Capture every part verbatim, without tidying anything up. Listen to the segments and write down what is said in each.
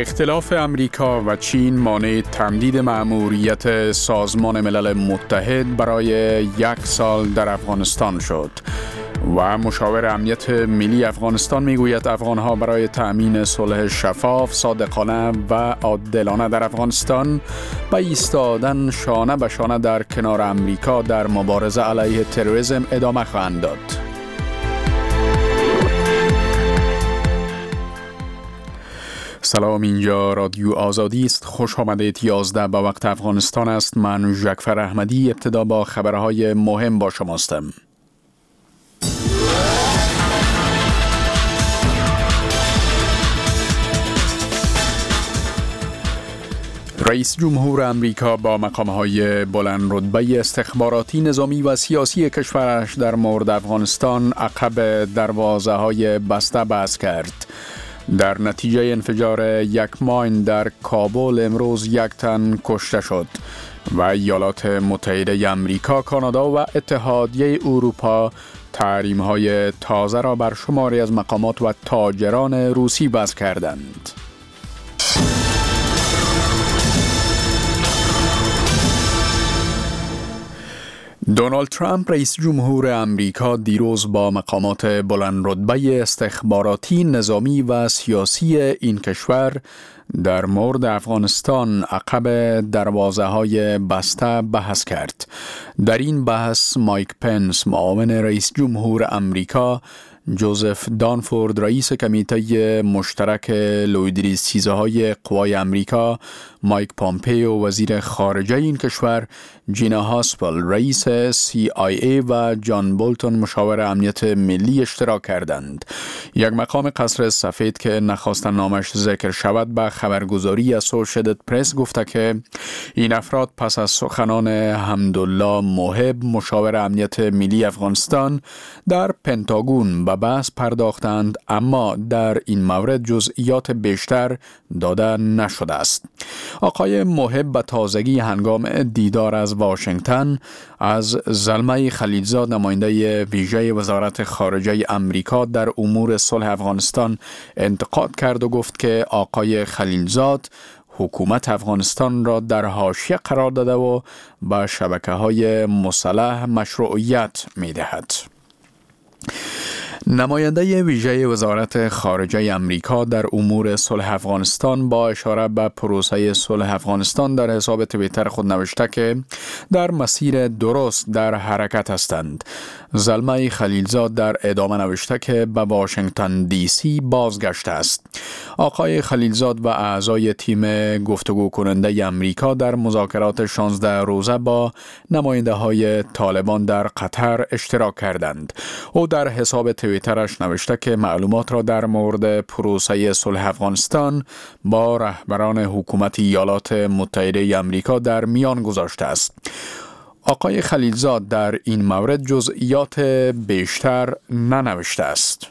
اختلاف امریکا و چین مانع تمدید مأموریت سازمان ملل متحد برای یک سال در افغانستان شد و مشاور امنیت ملی افغانستان میگوید افغانها برای تأمین صلح شفاف، صادقانه و عادلانه در افغانستان به ایستادن شانه به شانه در کنار امریکا در مبارزه علیه تروریسم ادامه خواهند داد. سلام، اینجا رادیو آزادی است. خوش آمدید. یازده به وقت افغانستان است. من جعفر احمدی. ابتدا با خبرهای مهم با شماستم. رئیس جمهور امریکا با مقام‌های بلند رتبه استخباراتی، نظامی و سیاسی کشورش در مورد افغانستان عقب دروازه‌های بسته بحث کرد. در نتیجه انفجار یک ماین در کابل امروز یک تن کشته شد و ایالات متحده امریکا، کانادا و اتحادیه اروپا تحریم‌های تازه را بر شماری از مقامات و تاجران روسی وضع کردند. دونالد ترامپ رئیس جمهور امریکا دیروز با مقامات بلند رتبه استخباراتی، نظامی و سیاسی این کشور در مورد افغانستان عقب دروازه‌های بسته بحث کرد. در این بحث مایک پنس معاون رئیس جمهور امریکا، جوزف دانفورد رئیس کمیته مشترک لویدریزچیزهای قوای امریکا، مایک پامپیو وزیر خارجه این کشور، جینا هاسپل رئیس سی آی ای و جان بولتون مشاور امنیت ملی اشتراک کردند. یک مقام قصر سفید که نخواستن نامش ذکر شود به خبرگزاری اسوشییتد پرس گفته که این افراد پس از سخنان حمدالله محب مشاور امنیت ملی افغانستان در پنتاگون به بحث پرداختند، اما در این مورد جزئیات بیشتر داده نشده است. آقای محب به تازگی هنگام دیدار از واشنگتن از زلمه خلیلزاد نماینده ویژه وزارت خارجه امریکا در امور صلح افغانستان انتقاد کرد و گفت که آقای خلیلزاد حکومت افغانستان را در حاشیه قرار داده و به شبکه‌های مسلح مشروعیت می‌دهد. نماینده ویژه وزارت خارجه امریکا در امور صلح افغانستان با اشاره به پروسه صلح افغانستان در حساب توییتر خود نوشته که در مسیر درست در حرکت هستند. زلمه خلیلزاد در ادامه نوشته که به واشنگتن دی سی بازگشته است. آقای خلیلزاد و اعضای تیم گفتگو کننده امریکا در مذاکرات شانزده روزه با نماینده های طالبان در قطر اشتراک کردند. او در حساب توییترش نوشته که معلومات را در مورد پروسه صلح افغانستان با رهبران حکومت ایالات متحده امریکا در میان گذاشته است. آقای خلیلزاد در این مورد جزئیات بیشتر ننوشته است.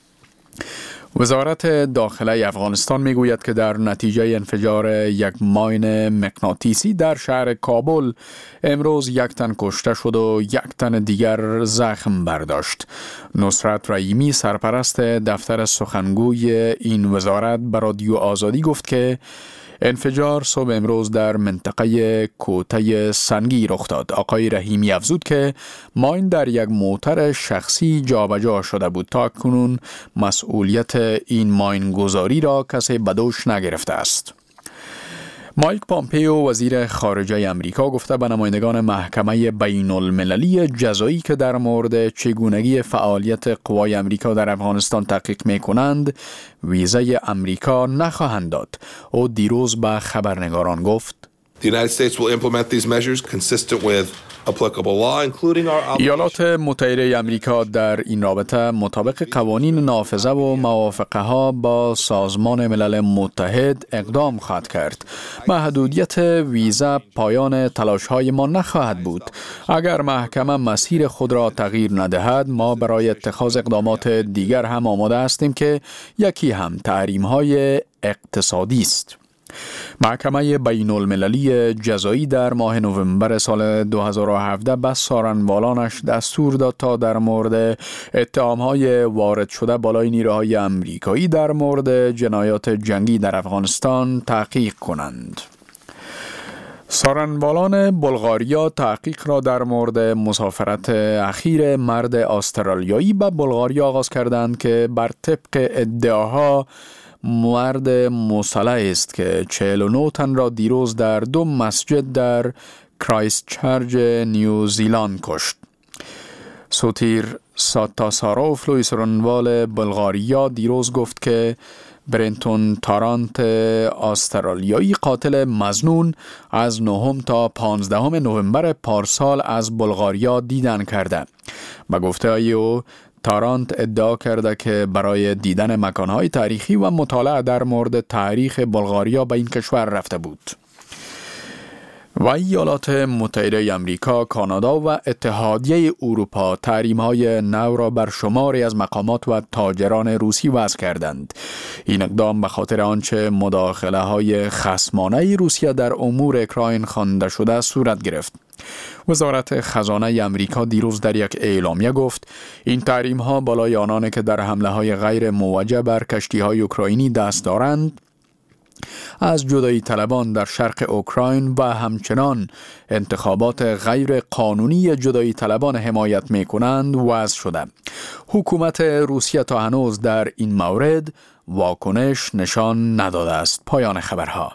وزارت داخله افغانستان میگوید که در نتیجه انفجار یک ماین مغناطیسی در شهر کابل امروز یک تن کشته شد و یک تن دیگر زخم برداشت. نصرت رحیمی سرپرست دفتر سخنگوی این وزارت به رادیو آزادی گفت که انفجار صبح امروز در منطقه کوته سنگی رخ داد. آقای رحیمی افزود که ماین در یک موتر شخصی جابجا شده بود. تا کنون مسئولیت این ماین گذاری را کسی به دوش نگرفته است. مایک پامپیو وزیر خارجه امریکا گفته به نمایندگان محکمه بین المللی جزایی که در مورد چگونگی فعالیت قوای امریکا در افغانستان تحقیق می کنند ویزای امریکا نخواهند داد. او دیروز به خبرنگاران گفت The United States will implement these measures consistent with applicable law, including our ایالات متحده امریکا در این رابطه مطابق قوانین نافذه و موافقه ها با سازمان ملل متحد اقدام خواهد کرد. محدودیت ویزا پایان تلاش های ما نخواهد بود. اگر محکمه مسیر خود را تغییر ندهد، ما برای اتخاذ اقدامات دیگر هم آماده هستیم که یکی هم تحریم های اقتصادی است. محکمه بین المللی جزایی در ماه نوامبر سال دو هزار و هفده به سارنوالانش دستور داد تا در مورد اتهام‌های وارد شده بالای نیروهای امریکایی در مورد جنایات جنگی در افغانستان تحقیق کنند. سارنوالان بلغاریا تحقیق را در مورد مسافرت اخیر مرد استرالیایی به بلغاریا آغاز کردند که بر طبق ادعاها مرد مسلح است که چهل و نه تن را دیروز در دو مسجد در کرایست چرچ نیوزیلند کشت. سوتیر ساتاساروفلوی سارنوال بلغاریا دیروز گفت که برنتون تارانت استرالیایی قاتل مظنون از نهم تا پانزدهم نوامبر پارسال از بلغاریا دیدن کرده. به گفته او تارانت ادعا کرده که برای دیدن مکانهای تاریخی و مطالعه در مورد تاریخ بلغاریا به این کشور رفته بود. و ایالات متحده آمریکا، کانادا و اتحادیه اروپا تحریم‌های نو را بر شماری از مقامات و تاجران روسی وضع کردند. این اقدام به خاطر آنچه مداخله‌های خصمانه روسیه در امور اوکراین خوانده شده صورت گرفت. وزارت خزانه آمریکا دیروز در یک اعلامیه گفت این تحریم‌ها بالای آنان که در حمله‌های غیر موجه بر کشتی‌های اوکراینی دست دارند، از جدایی طلبان در شرق اوکراین و همچنان انتخابات غیر قانونی جدایی طلبان حمایت می کنند وضع شده. حکومت روسیه تا هنوز در این مورد واکنش نشان نداده است. پایان خبرها.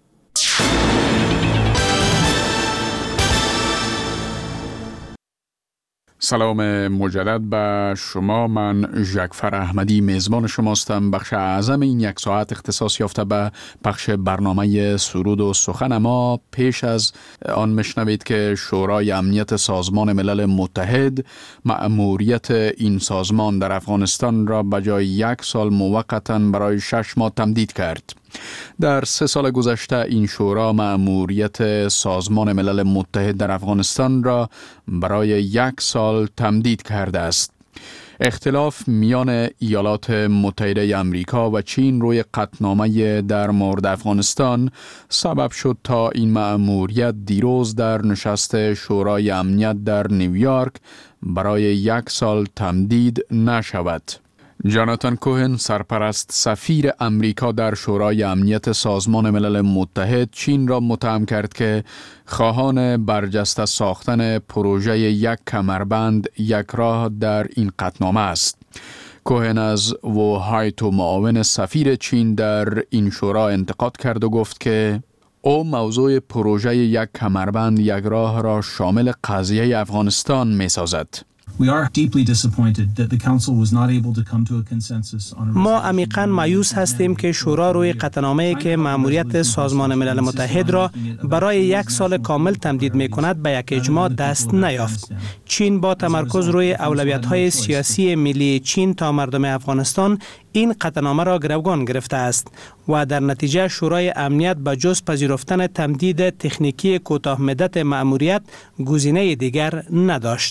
سلام مجدد به شما. من ژکفر احمدی میزبان شماستم. بخش اعظم این یک ساعت اختصاص یافته به پخش برنامه سرود و سخن ما. پیش از آن میشنوید که شورای امنیت سازمان ملل متحد مأموریت این سازمان در افغانستان را به جای یک سال موقتا برای شش ماه تمدید کرد. در سه سال گذشته این شورا مأموریت سازمان ملل متحد در افغانستان را برای یک سال تمدید کرده است. اختلاف میان ایالات متحده آمریکا و چین روی قطعنامه در مورد افغانستان سبب شد تا این مأموریت دیروز در نشست شورای امنیت در نیویورک برای یک سال تمدید نشود. جاناتان کوهن، سرپرست سفیر امریکا در شورای امنیت سازمان ملل متحد، چین را متهم کرد که خواهان برجسته ساختن پروژه یک کمربند یک راه در این قطعنامه است. کوهن از ووهایتو، معاون سفیر چین در این شورا، انتقاد کرد و گفت که او موضوع پروژه یک کمربند یک راه را شامل قضیه افغانستان می سازد. ما عمیقاً مایوس هستیم که شورا روی قطعنامه‌ای که مأموریت سازمان ملل متحد را برای یک سال کامل تمدید می‌کند به یک اجماع دست نیافت. چین با تمرکز روی اولویت‌های سیاسی ملی چین تا مردم افغانستان این قطعنامه را گروگان گرفته است و در نتیجه شورای امنیت به جز پذیرفتن تمدید تکنیکی کوتاه مدت مأموریت گزینه دیگر نداشت.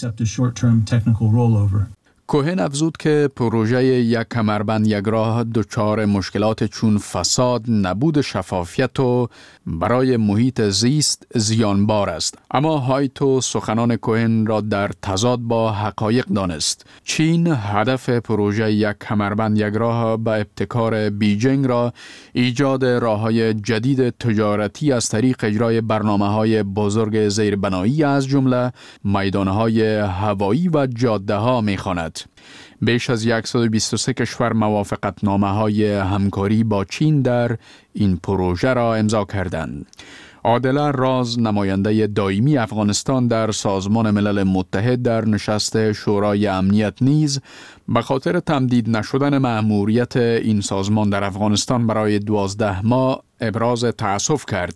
کوهن افزود که پروژه یک کمربند یک راه دچار مشکلات چون فساد، نبود شفافیت و برای محیط زیست زیانبار است. اما هایتو سخنان کوهن را در تضاد با حقایق دانست. چین هدف پروژه یک کمربند یک راه به ابتکار بیجینگ را ایجاد راه‌های جدید تجارتی از طریق اجرای برنامه‌های بزرگ زیربنایی از جمله میدان‌های هوایی و جاده‌ها می‌خواند. بیش از صد و بیست و سه کشور موافقتنامه‌های همکاری با چین در این پروژه را امضا کردند. عادله راز، نماینده دائمی افغانستان در سازمان ملل متحد در نشست شورای امنیت، نیز به خاطر تمدید نشدن مأموریت این سازمان در افغانستان برای دوازده ماه ابراز تأسف کرد.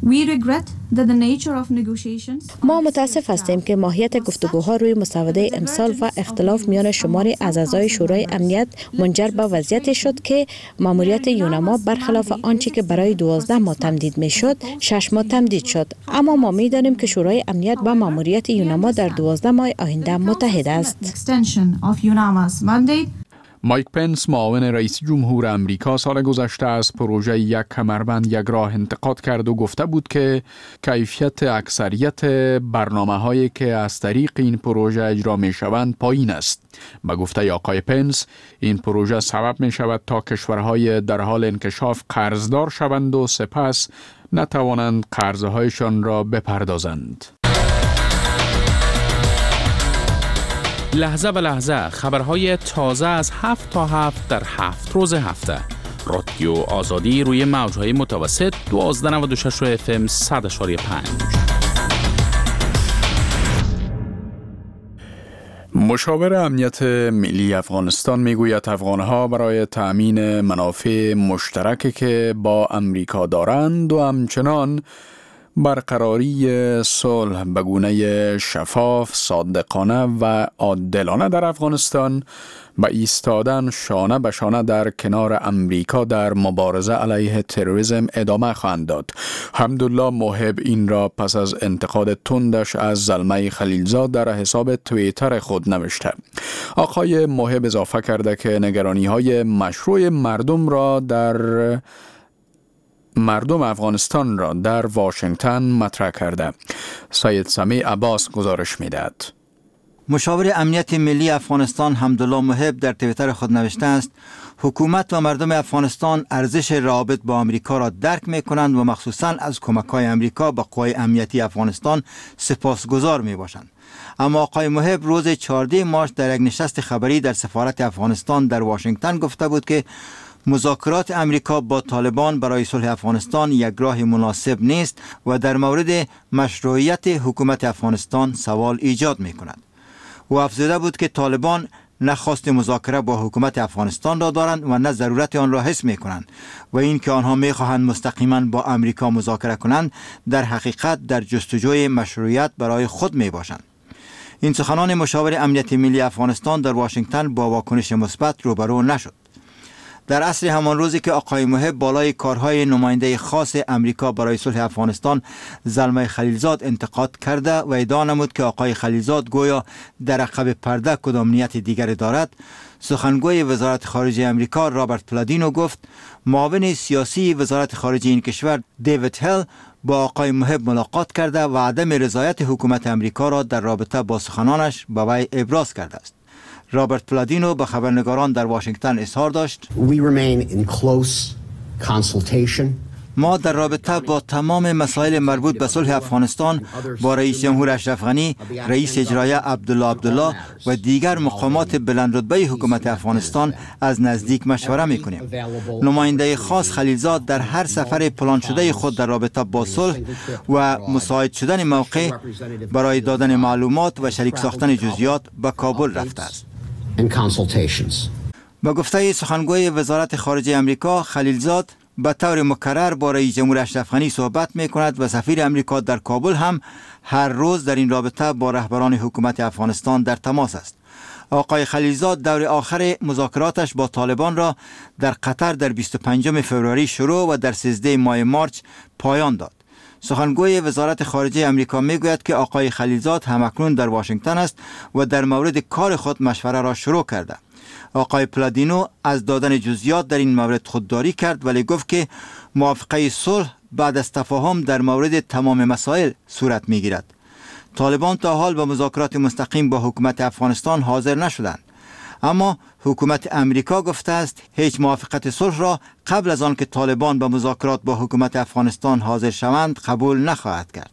ما متاسف هستیم که ماهیت گفتگوها روی مسوده امسال و اختلاف میان شماری از اعضای شورای امنیت منجر به وضعیتی شد که مأموریت یونما برخلاف آنچه که برای دوازده ماه تمدید میشد، شش ماه تمدید شد. اما ما میدانیم که شورای امنیت با مأموریت یونما در دوازده ماه آینده متحد است. مایک پنس معاون رئیس جمهور امریکا سال گذشته از پروژه یک کمربند یک راه انتقاد کرد و گفته بود که کیفیت اکثریت برنامه‌هایی که از طریق این پروژه اجرا می‌شوند پایین است. به گفته آقای پنس، این پروژه سبب می‌شود تا کشورهای در حال انکشاف قرضدار شوند و سپس نتوانند قرضهایشان را بپردازند. لحظه به لحظه خبرهای تازه از هفت تا هفت در هفت روز هفته. رادیو آزادی روی موجهای متوسط دوازده نود و شش اف ام صد و پنج. مشاور امنیت ملی افغانستان میگوید افغانها برای تأمین منافع مشترکی که با امریکا دارند و همچنان برقراری صلح به گونه شفاف، صادقانه و عادلانه در افغانستان به ایستادن شانه به شانه در کنار امریکا در مبارزه علیه تروریسم ادامه خواهند داد. حمدالله محب این را پس از انتقاد تندش از زلمه خلیلزاد در حساب توییتر خود نوشته. آقای محب اضافه کرده که نگرانی های مشروع مردم را در مردم افغانستان را در واشنگتن مطرح کرده. سید سمیع عباس گزارش می‌دهد. مشاور امنیت ملی افغانستان حمدالله محب در توییتر خود نوشته است: حکومت و مردم افغانستان ارزش روابط با امریکا را درک می‌کنند و مخصوصاً از کمک‌های امریکا به قوای امنیتی افغانستان سپاسگزار می‌باشند. اما آقای محب روز چهاردهم مارس در یک نشست خبری در سفارت افغانستان در واشنگتن گفته بود که مذاکرات امریکا با طالبان برای صلح افغانستان یک راه مناسب نیست و در مورد مشروعیت حکومت افغانستان سوال ایجاد می کند. او افزوده بود که طالبان نه خواست مذاکره با حکومت افغانستان را دارند و نه ضرورت آن را حس می کنند و این که آنها می خواهند مستقیما با امریکا مذاکره کنند در حقیقت در جستجوی مشروعیت برای خود می باشند. این سخنان مشاور امنیت ملی افغانستان در واشنگتن با واکنش مثبت روبرو نشد. در عصر همان روزی که آقای محب بالای کارهای نماینده خاص امریکا برای صلح افغانستان زلمه خلیلزاد انتقاد کرده و ادعا نمود که آقای خلیلزاد گویا در عقب پرده کدام نیت دیگری دارد، سخنگوی وزارت خارجه امریکا رابرت پلادینو گفت معاون سیاسی وزارت خارجه این کشور دیوید هل با آقای محب ملاقات کرده و عدم رضایت حکومت امریکا را در رابطه با سخنانش به وی ابراز کرده است. رابرت پلادینو به خبرنگاران در واشنگتن اظهار داشت: We remain in close consultation. ما در رابطه با تمام مسائل مربوط به صلح افغانستان با رئیس جمهور اشرف غنی، رئیس اجرایی عبدالله عبدالله و دیگر مقامات بلندرتبه حکومت افغانستان از نزدیک مشوره می‌کنیم. نماینده خاص خلیلزاد در هر سفر پلان شده خود در رابطه با صلح و مساعد شدن موقع برای دادن معلومات و شریک ساختن جزئیات به کابل رفته است. با گفته سخنگوی وزارت خارجه امریکا، خلیلزاد به طور مکرر با رئیس جمهور اشرف غنی صحبت می کند و سفیر امریکا در کابل هم هر روز در این رابطه با رهبران حکومت افغانستان در تماس است. آقای خلیلزاد دور آخر مذاکراتش با طالبان را در قطر در بیست و پنجم فوریه شروع و در سیزدهم ماه مارس پایان داد. سخنگوی وزارت خارجه امریکا میگوید که آقای خلیلزاد همکنون در واشنگتن است و در مورد کار خود مشوره را شروع کرده. آقای پلادینو از دادن جزئیات در این مورد خودداری کرد ولی گفت که موافقه صلح بعد از تفاهم در مورد تمام مسائل صورت میگیرد. طالبان تا حال به مذاکرات مستقیم با حکومت افغانستان حاضر نشدند، اما حکومت امریکا گفته است هیچ موافقت صلح را قبل از آن که طالبان به مذاکرات با حکومت افغانستان حاضر شوند قبول نخواهد کرد.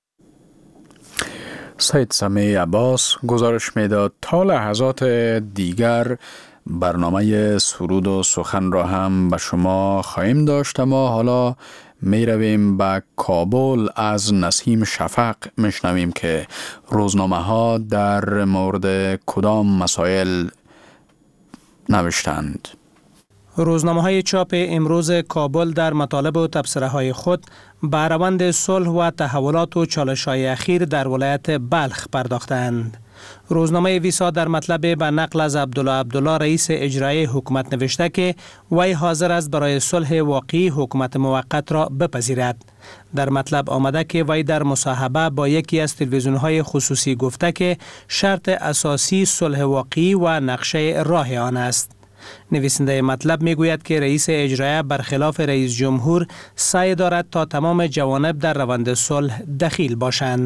سید سمیع عباس گزارش میداد. تا لحظات دیگر برنامه سرود و سخن را هم به شما خواهیم داشت، اما حالا می رویم به کابل. از نسیم شفق میشنویم که روزنامه ها در مورد کدام مسائل نوشتند. روزنامه های چاپ امروز کابل در مطالب و تبصره های خود به روند صلح و تحولات و چالش های اخیر در ولایت بلخ پرداختند. روزنامه ویسا در مطلب به نقل از عبدالله عبدالله رئیس اجرایی حکومت نوشته که وی حاضر است برای صلح واقعی حکومت موقت را بپذیرد. در مطلب آمده که وی در مصاحبه با یکی از تلویزیون‌های خصوصی گفته که شرط اساسی صلح واقعی و نقشه راه آن است. نویسنده مطلب میگوید که رئیس اجرایی برخلاف رئیس جمهور سعی دارد تا تمام جوانب در روند صلح دخیل باشند.